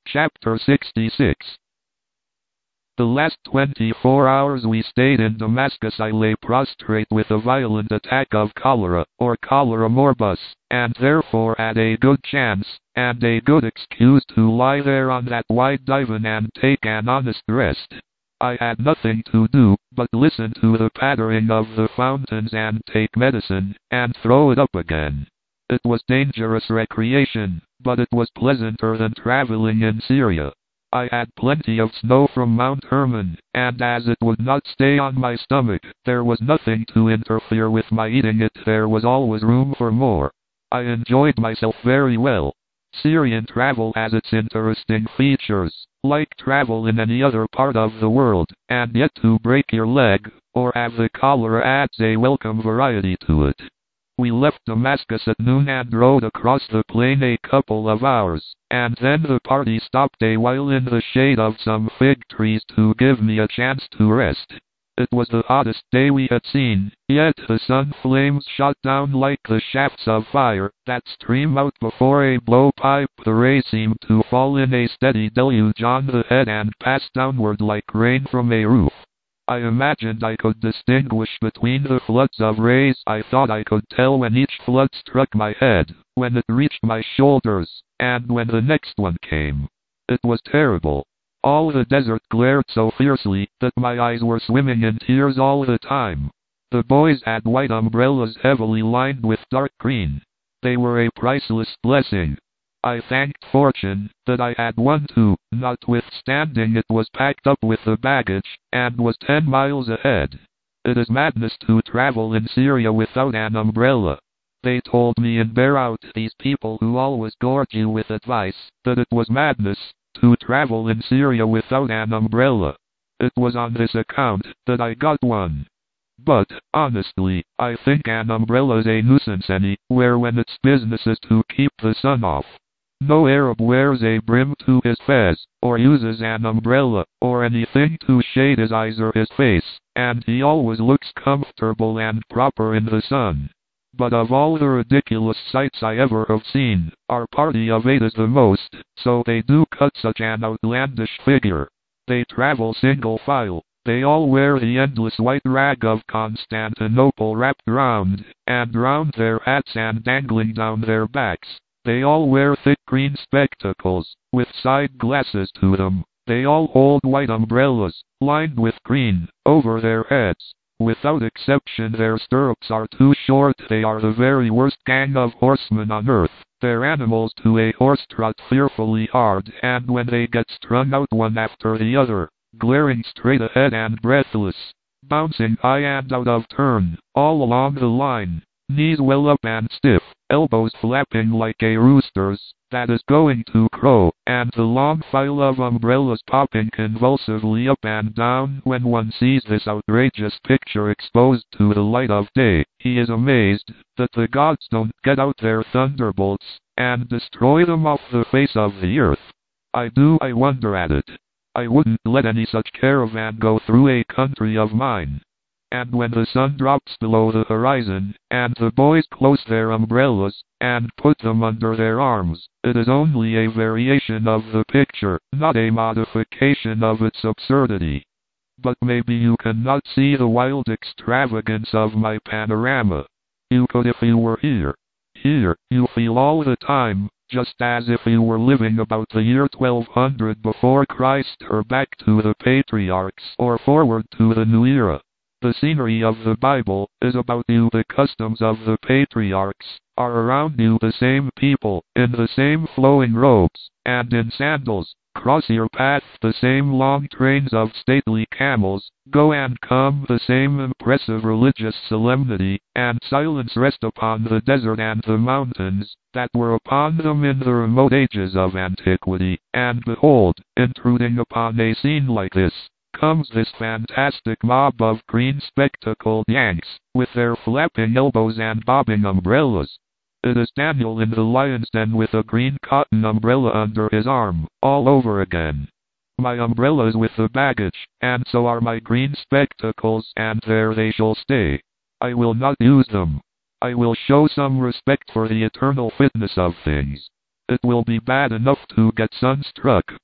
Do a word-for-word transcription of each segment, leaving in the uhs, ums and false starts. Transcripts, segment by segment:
Chapter sixty-six. The last twenty-four hours we stayed in Damascus I lay prostrate with a violent attack of cholera, or cholera morbus, and therefore had a good chance, and a good excuse to lie there on that wide divan and take an honest rest. I had nothing to do, but listen to the pattering of the fountains and take medicine, and throw it up again. It was dangerous recreation, but it was pleasanter than traveling in Syria. I had plenty of snow from Mount Hermon, and as it would not stay on my stomach, there was nothing to interfere with my eating it. There was always room for more. I enjoyed myself very well. Syrian travel has its interesting features, like travel in any other part of the world, and yet to break your leg, or have the cholera adds a welcome variety to it. We left Damascus at noon and rode across the plain a couple of hours, and then the party stopped a while in the shade of some fig trees to give me a chance to rest. It was the hottest day we had seen, yet the sun flames shot down like the shafts of fire that stream out before a blowpipe. The rays seemed to fall in a steady deluge on the head and pass downward like rain from a roof. I imagined I could distinguish between the floods of rays. I thought I could tell when each flood struck my head, when it reached my shoulders, and when the next one came. It was terrible. All the desert glared so fiercely that my eyes were swimming in tears all the time. The boys had white umbrellas heavily lined with dark green. They were a priceless blessing. I thanked fortune that I had one too, notwithstanding it was packed up with the baggage, and was ten miles ahead. It is madness to travel in Syria without an umbrella. They told me in Beirut, these people who always gorge you with advice, that it was madness to travel in Syria without an umbrella. It was on this account that I got one. But, honestly, I think an umbrella's a nuisance anywhere when its business is to keep the sun off. No Arab wears a brim to his fez, or uses an umbrella, or anything to shade his eyes or his face, and he always looks comfortable and proper in the sun. But of all the ridiculous sights I ever have seen, our party of eight is the most, so they do cut such an outlandish figure. They travel single file. They all wear the endless white rag of Constantinople wrapped round, and round their hats and dangling down their backs. They all wear thick green spectacles, with side glasses to them. They all hold white umbrellas, lined with green, over their heads. Without exception their stirrups are too short. They are the very worst gang of horsemen on earth. Their animals to a horse trot fearfully hard, and when they get strung out one after the other, glaring straight ahead and breathless, bouncing high and out of turn, all along the line, knees well up and stiff, elbows flapping like a rooster's that is going to crow, and the long file of umbrellas popping convulsively up and down. When one sees this outrageous picture exposed to the light of day, he is amazed that the gods don't get out their thunderbolts and destroy them off the face of the earth. I do I wonder at it. I wouldn't let any such caravan go through a country of mine. And when the sun drops below the horizon, and the boys close their umbrellas, and put them under their arms, it is only a variation of the picture, not a modification of its absurdity. But maybe you cannot see the wild extravagance of my panorama. You could if you were here. Here, you feel all the time, just as if you were living about the year twelve hundred before Christ, or back to the patriarchs, or forward to the new era. The scenery of the Bible is about you. The customs of the patriarchs are around you. The same people, in the same flowing robes, and in sandals, cross your path. The same long trains of stately camels go and come. The same impressive religious solemnity and silence rest upon the desert and the mountains that were upon them in the remote ages of antiquity. And behold, intruding upon a scene like this, comes this fantastic mob of green spectacled Yanks, with their flapping elbows and bobbing umbrellas. It is Daniel in the lion's den with a green cotton umbrella under his arm, all over again. My umbrella is with the baggage, and so are my green spectacles, and there they shall stay. I will not use them. I will show some respect for the eternal fitness of things. It will be bad enough to get sunstruck,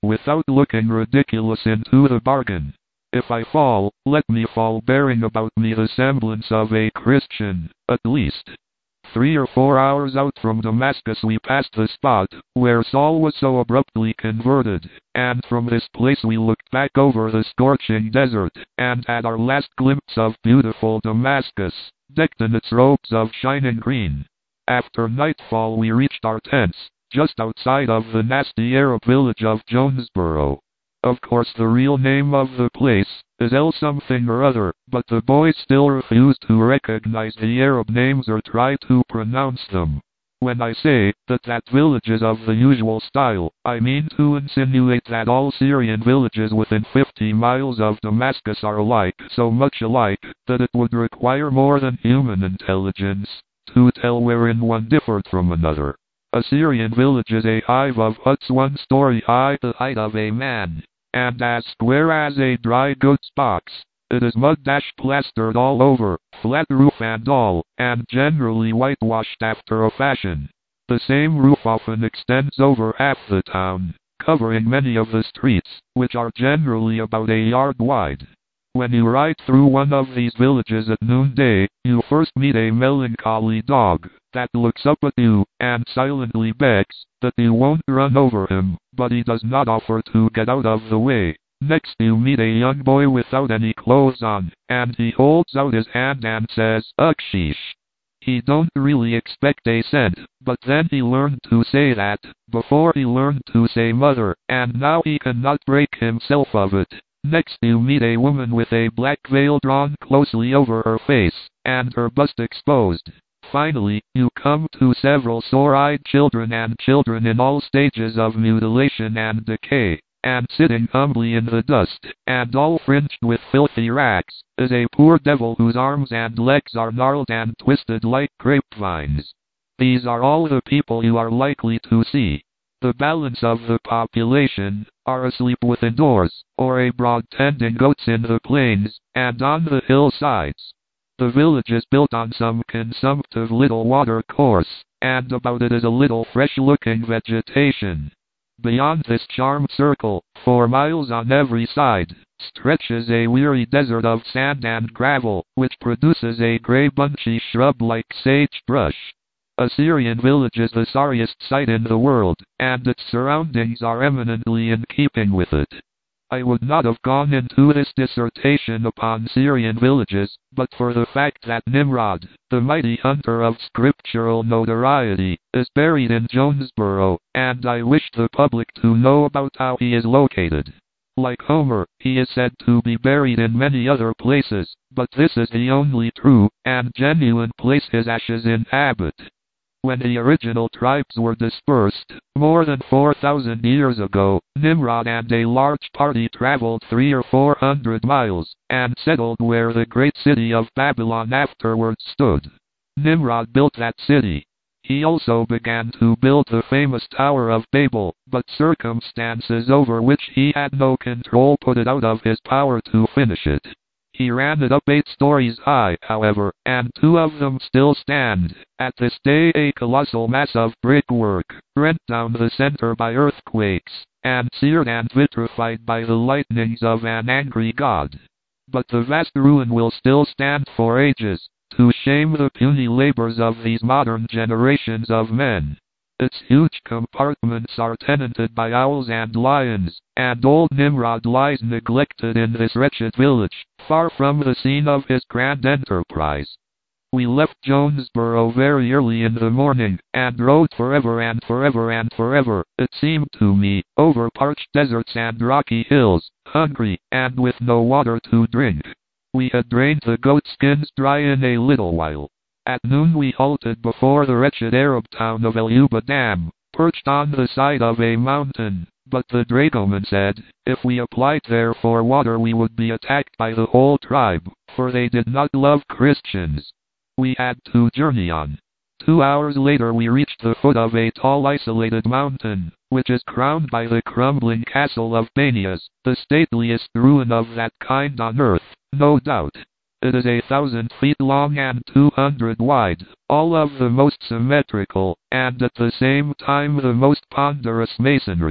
without looking ridiculous into the bargain. If I fall, let me fall bearing about me the semblance of a Christian, at least. Three or four hours out from Damascus we passed the spot where Saul was so abruptly converted, and from this place we looked back over the scorching desert, and had our last glimpse of beautiful Damascus, decked in its robes of shining green. After nightfall we reached our tents, just outside of the nasty Arab village of Jonesboro. Of course the real name of the place is El something or other, but the boys still refuse to recognize the Arab names or try to pronounce them. When I say that that village is of the usual style, I mean to insinuate that all Syrian villages within fifty miles of Damascus are alike, so much alike, that it would require more than human intelligence to tell wherein one differed from another. A Syrian village is a hive of huts one story high, the height of a man, and as square as a dry goods box. It is mud-dash plastered all over, flat roof and all, and generally whitewashed after a fashion. The same roof often extends over half the town, covering many of the streets, which are generally about a yard wide. When you ride through one of these villages at noonday, you first meet a melancholy dog that looks up at you and silently begs that you won't run over him, but he does not offer to get out of the way. Next you meet a young boy without any clothes on, and he holds out his hand and says, "Akshish." He don't really expect a cent, but then he learned to say that before he learned to say mother, and now he cannot break himself of it. Next you meet a woman with a black veil drawn closely over her face, and her bust exposed. Finally, you come to several sore-eyed children and children in all stages of mutilation and decay, and sitting humbly in the dust, and all fringed with filthy rags, is a poor devil whose arms and legs are gnarled and twisted like grapevines. These are all the people you are likely to see. The balance of the population are asleep within doors, or abroad tending goats in the plains, and on the hillsides. The village is built on some consumptive little water course, and about it is a little fresh-looking vegetation. Beyond this charmed circle, for miles on every side, stretches a weary desert of sand and gravel, which produces a gray bunchy shrub like sagebrush. A Syrian village is the sorriest sight in the world, and its surroundings are eminently in keeping with it. I would not have gone into this dissertation upon Syrian villages, but for the fact that Nimrod, the mighty hunter of scriptural notoriety, is buried in Jonesboro, and I wish the public to know about how he is located. Like Homer, he is said to be buried in many other places, but this is the only true and genuine place his ashes inhabit. When the original tribes were dispersed, more than four thousand years ago, Nimrod and a large party traveled three or four hundred miles, and settled where the great city of Babylon afterwards stood. Nimrod built that city. He also began to build the famous Tower of Babel, but circumstances over which he had no control put it out of his power to finish it. He ran it up eight stories high, however, and two of them still stand, at this day a colossal mass of brickwork, rent down the center by earthquakes, and seared and vitrified by the lightnings of an angry god. But the vast ruin will still stand for ages, to shame the puny labors of these modern generations of men. Its huge compartments are tenanted by owls and lions, and old Nimrod lies neglected in this wretched village, far from the scene of his grand enterprise. We left Jonesboro very early in the morning, and rode forever and forever and forever, it seemed to me, over parched deserts and rocky hills, hungry, and with no water to drink. We had drained the goat skins dry in a little while. At noon we halted before the wretched Arab town of El-Uba Dam, perched on the side of a mountain, but the dragoman said, if we applied there for water we would be attacked by the whole tribe, for they did not love Christians. We had to journey on. Two hours later we reached the foot of a tall isolated mountain, which is crowned by the crumbling castle of Banias, the stateliest ruin of that kind on earth, no doubt. It is a thousand feet long and two hundred wide, all of the most symmetrical, and at the same time the most ponderous masonry.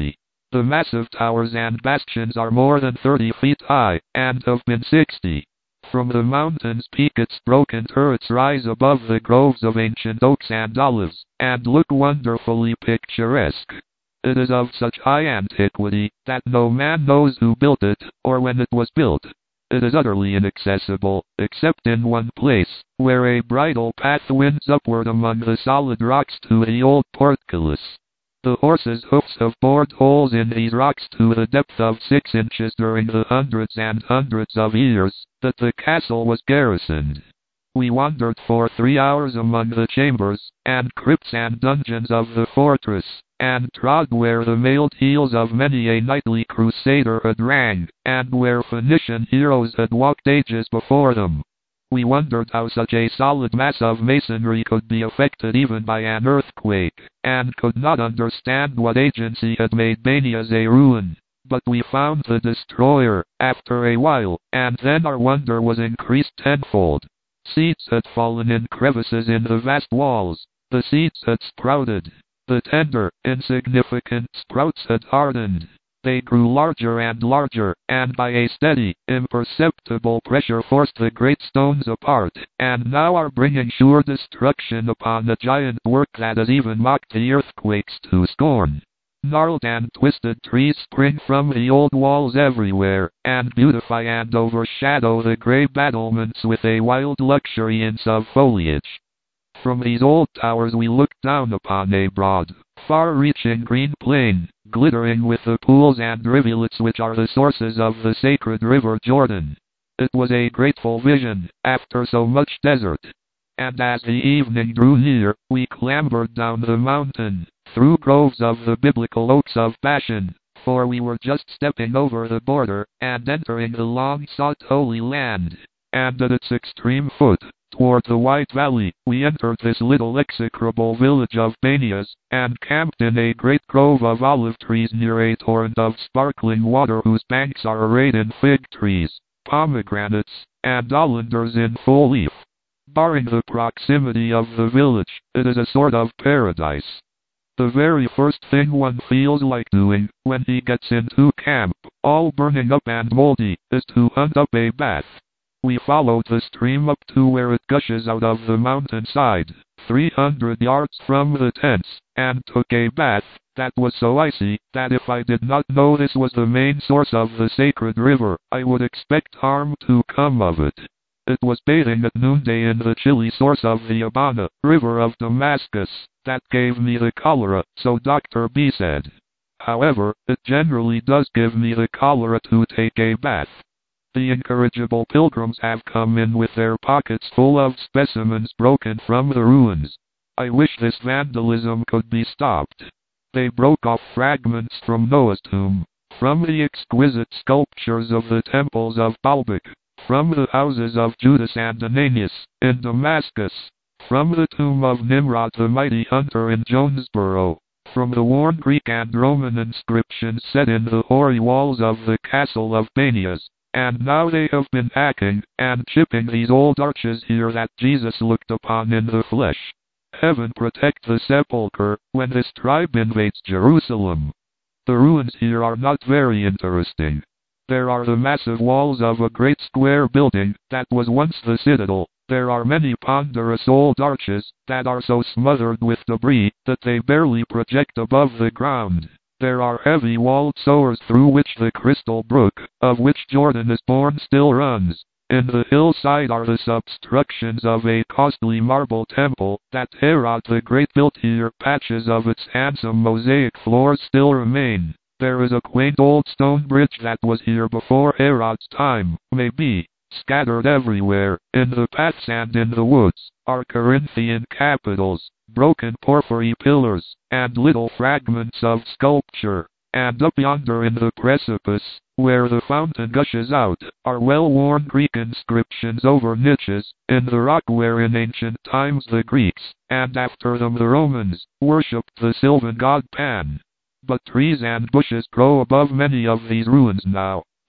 The massive towers and bastions are more than thirty feet high, and have been sixty. From the mountain's peak its broken turrets rise above the groves of ancient oaks and olives, and look wonderfully picturesque. It is of such high antiquity, that no man knows who built it, or when it was built. It is utterly inaccessible, except in one place, where a bridle path winds upward among the solid rocks to the old portcullis. The horses' hoofs have bored holes in these rocks to the depth of six inches during the hundreds and hundreds of years that the castle was garrisoned. We wandered for three hours among the chambers, and crypts and dungeons of the fortress, and trod where the mailed heels of many a knightly crusader had rang, and where Phoenician heroes had walked ages before them. We wondered how such a solid mass of masonry could be affected even by an earthquake, and could not understand what agency had made Banias a ruin. But we found the destroyer, after a while, and then our wonder was increased tenfold. Seeds had fallen in crevices in the vast walls. The seeds had sprouted. The tender, insignificant sprouts had hardened. They grew larger and larger, and by a steady, imperceptible pressure forced the great stones apart, and now are bringing sure destruction upon the giant work that has even mocked the earthquakes to scorn. Gnarled and twisted trees spring from the old walls everywhere, and beautify and overshadow the grey battlements with a wild luxuriance of foliage. From these old towers we looked down upon a broad, far-reaching green plain, glittering with the pools and rivulets which are the sources of the sacred river Jordan. It was a grateful vision, after so much desert. And as the evening drew near, we clambered down the mountain, through groves of the biblical oaks of Bashan, for we were just stepping over the border, and entering the long-sought Holy Land. And at its extreme foot, toward the White Valley, we entered this little execrable village of Banias, and camped in a great grove of olive trees near a torrent of sparkling water whose banks are arrayed in fig trees, pomegranates, and olanders in full leaf. Barring the proximity of the village, it is a sort of paradise. The very first thing one feels like doing, when he gets into camp, all burning up and moldy, is to hunt up a bath. We followed the stream up to where it gushes out of the mountainside, three hundred yards from the tents, and took a bath that was so icy that if I did not know this was the main source of the sacred river, I would expect harm to come of it. It was bathing at noonday in the chilly source of the Abana, river of Damascus, that gave me the cholera, so Doctor B said. However, it generally does give me the cholera to take a bath. The incorrigible pilgrims have come in with their pockets full of specimens broken from the ruins. I wish this vandalism could be stopped. They broke off fragments from Noah's tomb, from the exquisite sculptures of the temples of Baalbek, from the houses of Judas and Ananias in Damascus, from the tomb of Nimrod the mighty hunter in Jonesboro, from the worn Greek and Roman inscriptions set in the hoary walls of the castle of Banias. And now they have been hacking and chipping these old arches here that Jesus looked upon in the flesh. Heaven protect the sepulchre when this tribe invades Jerusalem. The ruins here are not very interesting. There are the massive walls of a great square building that was once the citadel. There are many ponderous old arches that are so smothered with debris that they barely project above the ground. There are heavy walled sewers through which the crystal brook, of which Jordan is born, still runs. In the hillside are the substructions of a costly marble temple that Herod the Great built here. Patches of its handsome mosaic floors still remain. There is a quaint old stone bridge that was here before Herod's time, maybe. Scattered everywhere, in the paths and in the woods, are Corinthian capitals, broken porphyry pillars, and little fragments of sculpture. And up yonder in the precipice, where the fountain gushes out, are well-worn Greek inscriptions over niches, in the rock where in ancient times the Greeks, and after them the Romans, worshipped the sylvan god Pan. But trees and bushes grow above many of these ruins now.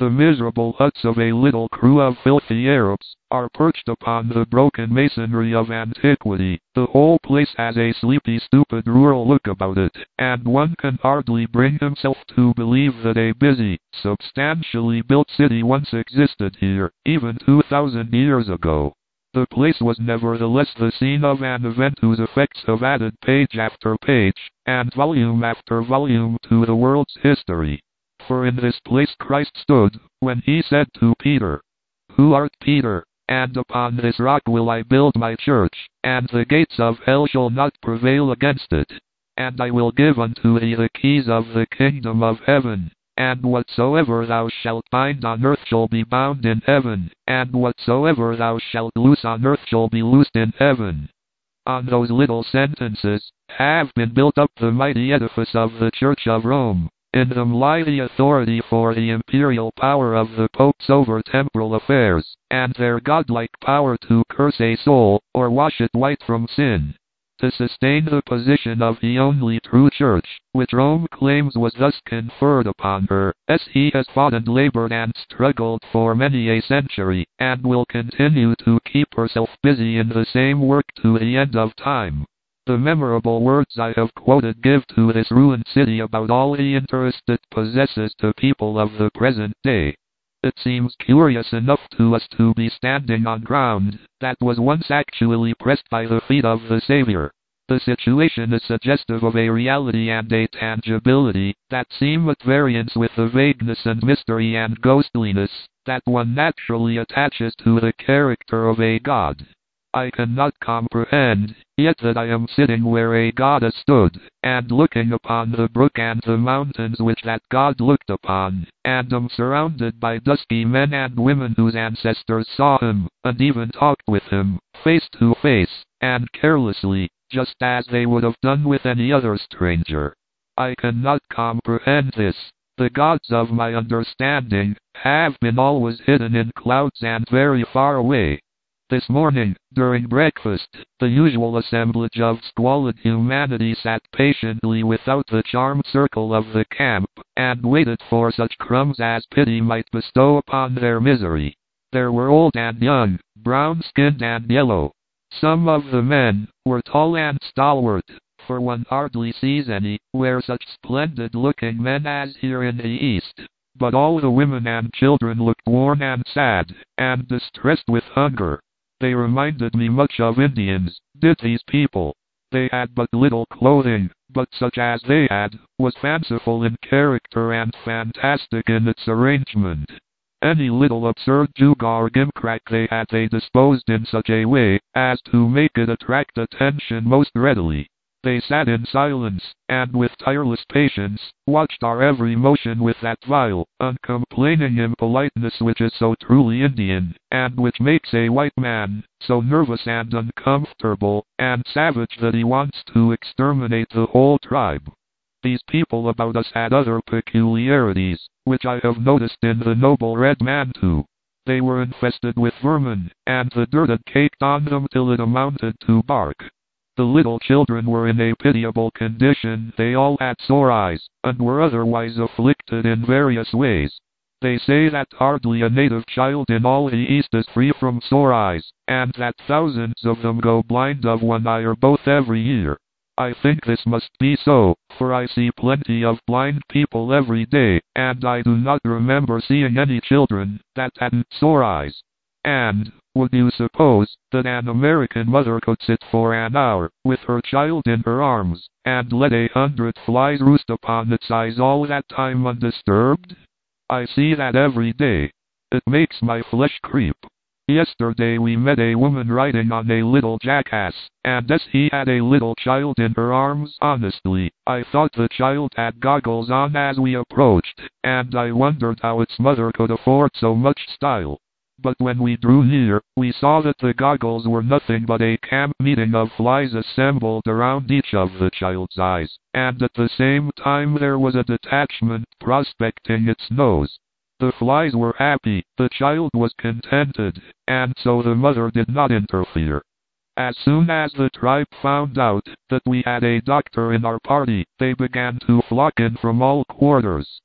The miserable huts of a little crew of filthy Arabs are perched upon the broken masonry of antiquity. The whole place has a sleepy, stupid, rural look about it, and one can hardly bring himself to believe that a busy, substantially built city once existed here, even two thousand years ago. The place was nevertheless the scene of an event whose effects have added page after page, and volume after volume to the world's history. For in this place Christ stood, when he said to Peter, "Who art Peter? And upon this rock will I build my church, and the gates of hell shall not prevail against it. And I will give unto thee the keys of the kingdom of heaven. And whatsoever thou shalt bind on earth shall be bound in heaven, and whatsoever thou shalt loose on earth shall be loosed in heaven." On those little sentences have been built up the mighty edifice of the Church of Rome. In them lie the authority for the imperial power of the popes over temporal affairs, and their godlike power to curse a soul, or wash it white from sin. To sustain the position of the only true church, which Rome claims was thus conferred upon her, as he has fought and labored and struggled for many a century, and will continue to keep herself busy in the same work to the end of time. The memorable words I have quoted give to this ruined city about all the interest it possesses to people of the present day. It seems curious enough to us to be standing on ground that was once actually pressed by the feet of the Savior. The situation is suggestive of a reality and a tangibility that seem at variance with the vagueness and mystery and ghostliness that one naturally attaches to the character of a God. I cannot comprehend, yet that I am sitting where a God has stood, and looking upon the brook and the mountains which that God looked upon, and am surrounded by dusky men and women whose ancestors saw him, and even talked with him, face to face, and carelessly, just as they would have done with any other stranger. I cannot comprehend this. The gods of my understanding have been always hidden in clouds and very far away. This morning, during breakfast, the usual assemblage of squalid humanity sat patiently without the charmed circle of the camp, and waited for such crumbs as pity might bestow upon their misery. There were old and young, brown-skinned and yellow. Some of the men were tall and stalwart, for one hardly sees any where such splendid-looking men as here in the East. But all the women and children looked worn and sad, and distressed with hunger. They reminded me much of Indians, did these people. They had but little clothing, but such as they had was fanciful in character and fantastic in its arrangement. Any little absurd gewgaw or gimcrack they had they disposed in such a way as to make it attract attention most readily. They sat in silence, and with tireless patience, watched our every motion with that vile, uncomplaining impoliteness which is so truly Indian, and which makes a white man so nervous and uncomfortable, and savage that he wants to exterminate the whole tribe. These people about us had other peculiarities, which I have noticed in the noble red man too. They were infested with vermin, and the dirt had caked on them till it amounted to bark. The little children were in a pitiable condition. They all had sore eyes, and were otherwise afflicted in various ways. They say that hardly a native child in all the East is free from sore eyes, and that thousands of them go blind of one eye or both every year. I think this must be so, for I see plenty of blind people every day, and I do not remember seeing any children that hadn't sore eyes. And, would you suppose that an American mother could sit for an hour, with her child in her arms, and let a hundred flies roost upon its eyes all that time undisturbed? I see that every day. It makes my flesh creep. Yesterday we met a woman riding on a little jackass, and as he had a little child in her arms, honestly, I thought the child had goggles on as we approached, and I wondered how its mother could afford so much style. But when we drew near, we saw that the goggles were nothing but a camp meeting of flies assembled around each of the child's eyes, and at the same time there was a detachment prospecting its nose. The flies were happy, the child was contented, and so the mother did not interfere. As soon as the tribe found out that we had a doctor in our party, they began to flock in from all quarters.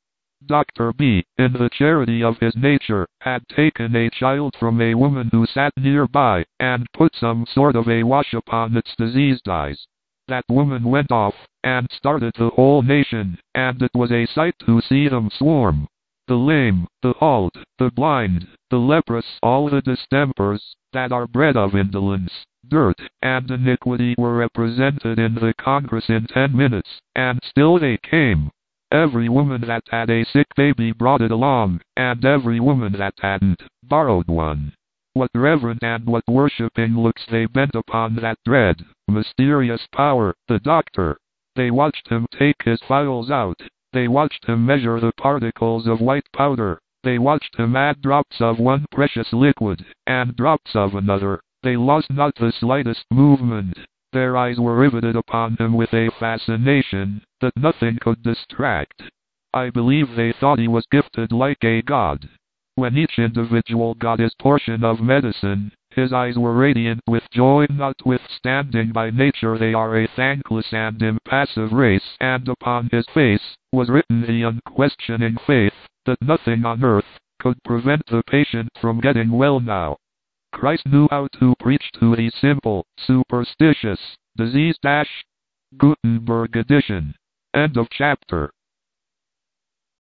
Doctor B, in the charity of his nature, had taken a child from a woman who sat nearby, and put some sort of a wash upon its diseased eyes. That woman went off, and started the whole nation, and it was a sight to see them swarm. The lame, the halt, the blind, the leprous, all the distempers, that are bred of indolence, dirt, and iniquity were represented in the Congress in ten minutes, and still they came. Every woman that had a sick baby brought it along, and every woman that hadn't, borrowed one. What reverent and what worshipping looks they bent upon that dread, mysterious power, the doctor. They watched him take his phials out. They watched him measure the particles of white powder. They watched him add drops of one precious liquid, and drops of another. They lost not the slightest movement. Their eyes were riveted upon him with a fascination that nothing could distract. I believe they thought he was gifted like a god. When each individual got his portion of medicine, his eyes were radiant with joy, notwithstanding by nature they are a thankless and impassive race, and upon his face was written the unquestioning faith that nothing on earth could prevent the patient from getting well now. Christ knew how to preach to the simple, superstitious, diseased. Gutenberg edition. End of chapter.